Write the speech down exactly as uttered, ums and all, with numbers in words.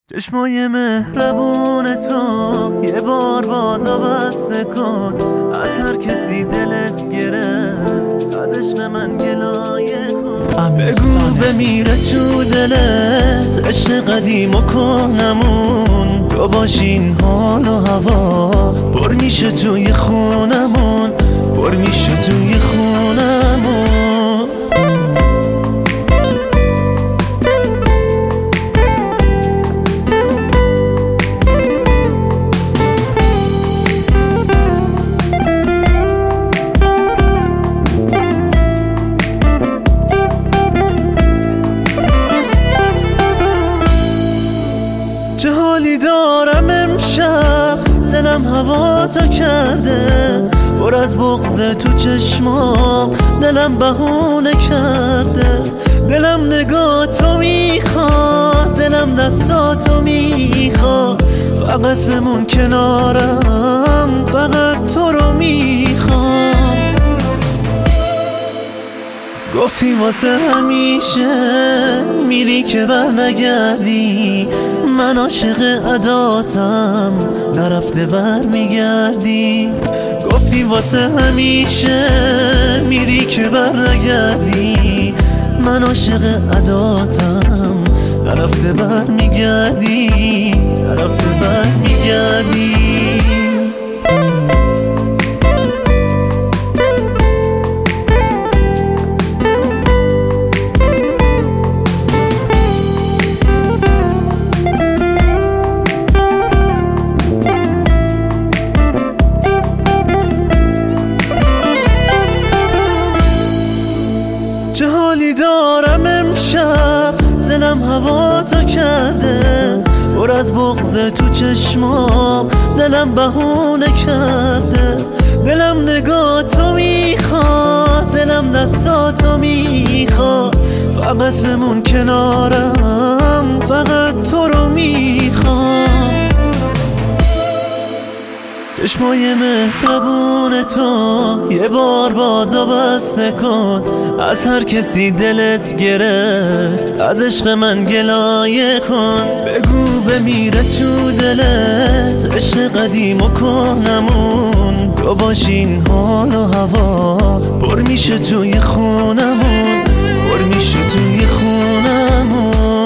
چشمای مهربون تو یه بار بازا بسته کن، از هر کسی دلت گرفت از عشق من گلایه کن. بگو بمیره تو دلت عشق قدیم و کهنمون، تو باشین حال و هوا پر میشه توی خونمون، پر میشه توی خونمون. چه حالی دارم امشب، دلم هوا تا کرده، پر از بغض تو چشمام دلم بهونه کرده. دلم نگاه تو میخواد، دلم دستاتو میخواد، فقط بمون کنارم، فقط تو رو میخوام. گفتی واسه همیشه میری که بر نگردی، من عاشق عداتم نرفته بر میگردی. گفتی واسه همیشه میری که بر نگردی، من عاشق عداتم نرفته بر میگردی، نرفته بر میگردی. چه حالی دارم امشب، دلم هوا تا کرده، پر از بغض تو چشمام دلم بهونه کرده. دلم نگاه تو میخواد، دلم دستاتو میخواد، فقط بمون کنارم، فقط تو رو میخوام. چشمای مهربون تو یه بار بازا بسته کن، از هر کسی دلت گرفت از عشق من گلایه کن. بگو بمیره تو دلت عشق قدیم و کهنمون، تو باشین حال و هوا پر میشه توی خونمون، پر میشه توی خونمون.